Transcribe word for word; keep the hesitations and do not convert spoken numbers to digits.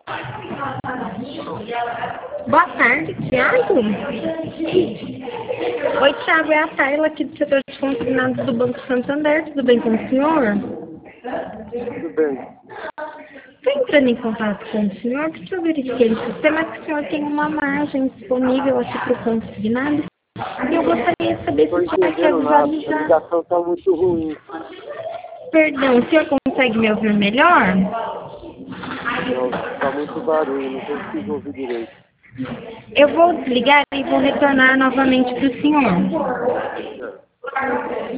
Boa tarde, Thiago. Oi, Thiago, é a Tayla aqui do setor de consignados do Banco Santander. Tudo bem com o senhor? Tudo bem. Estou entrando em contato com o senhor porque eu verifiquei no sistema que o senhor tem uma margem disponível aqui para o consignado. E eu gostaria de saber se Não o estou senhor quer entendendo nada. A visualizar. ligação está muito ruim. Perdão, o senhor consegue me ouvir melhor? Não, está muito barulho, não consigo ouvir direito. Eu vou desligar e vou retornar novamente para o senhor. É.